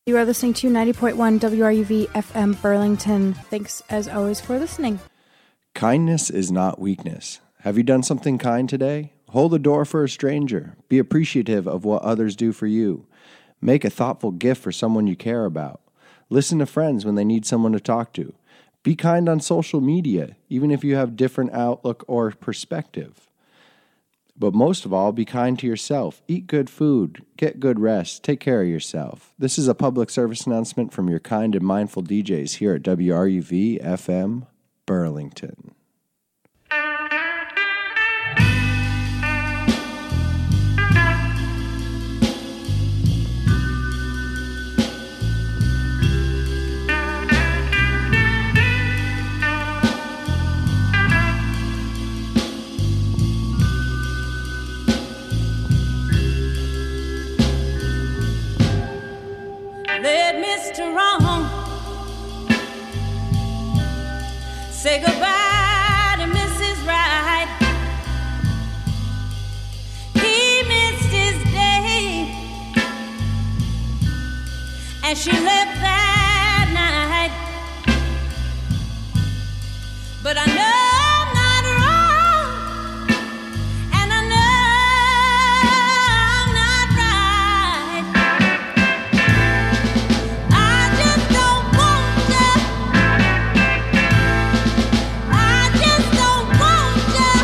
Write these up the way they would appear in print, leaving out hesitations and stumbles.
You are listening to 90.1 WRUV FM Burlington. Thanks, as always, for listening. Kindness is not weakness. Have you done something kind today? Hold the door for a stranger. Be appreciative of what others do for you. Make a thoughtful gift for someone you care about. Listen to friends when they need someone to talk to. Be kind on social media, even if you have different outlook or perspective. But most of all, be kind to yourself. Eat good food. Get good rest. Take care of yourself. This is a public service announcement from your kind and mindful DJs here at WRUV FM Burlington. Let Mr. Wrong say goodbye to Mrs. Right. He missed his day, and she left that night. But I know I'm not wrong, and I know I'm not right. I just don't want you. I just don't want you.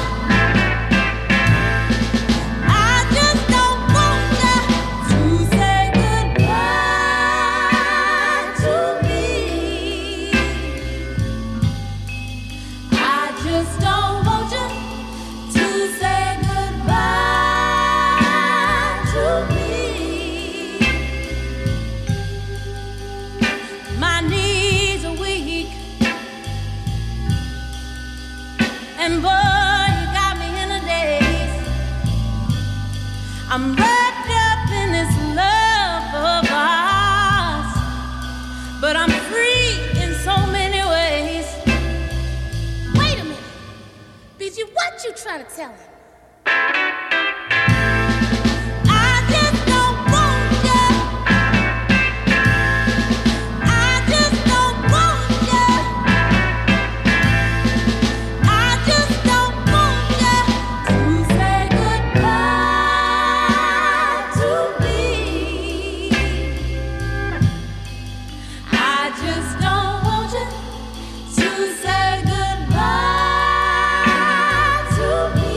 I just don't want you to say goodbye to me. I just don't want you to say goodbye to me. My knees are weak, and boy, you got me in a daze. I'm wrapped up in this love of ours, but I'm free in so many ways. Wait a minute, BG, what you trying to tell him? I just don't want you. I just don't want you. I just don't want you to say goodbye to me. I just don't want you to say goodbye to me.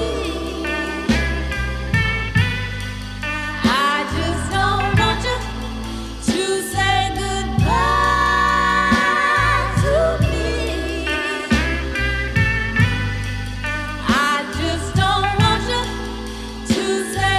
I just don't want you to say goodbye to me. I just don't want you to say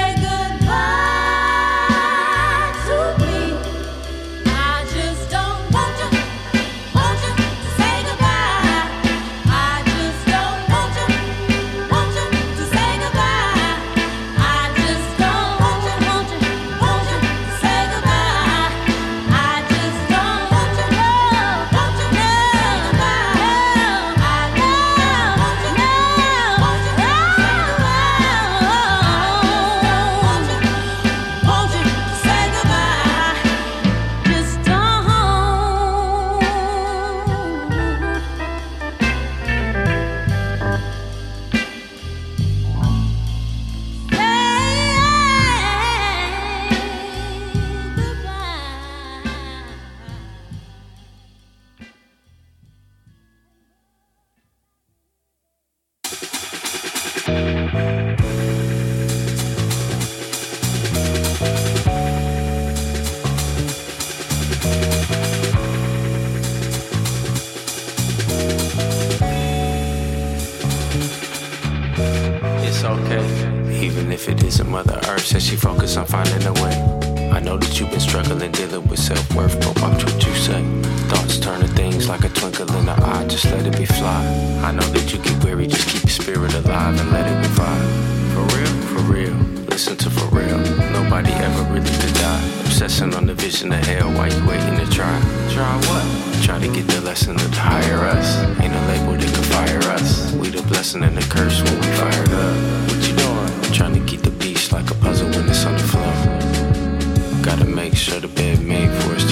goodbye to me. I just don't want you to say goodbye. I just don't want you to say goodbye. I just don't want you to say goodbye. I just don't want you to say It's okay, even if it isn't Mother Earth. Says she focused on finding a way. I know that you've been struggling, dealing with self-worth, but watch what you say. Thoughts turn to things like a twinkle in the eye, just let it be fly. I know that you get weary, just keep your spirit alive and let it revive. For real, listen to for real. Nobody ever really did die. Obsessing on the vision of hell, why you waiting to try? Try what? Try to get the lesson to hire us. Ain't a label that can fire us. We the blessing and the curse when we fired up. What you doing? Trying to keep the beast like a puzzle when it's on the floor. Gotta make sure the bed made for us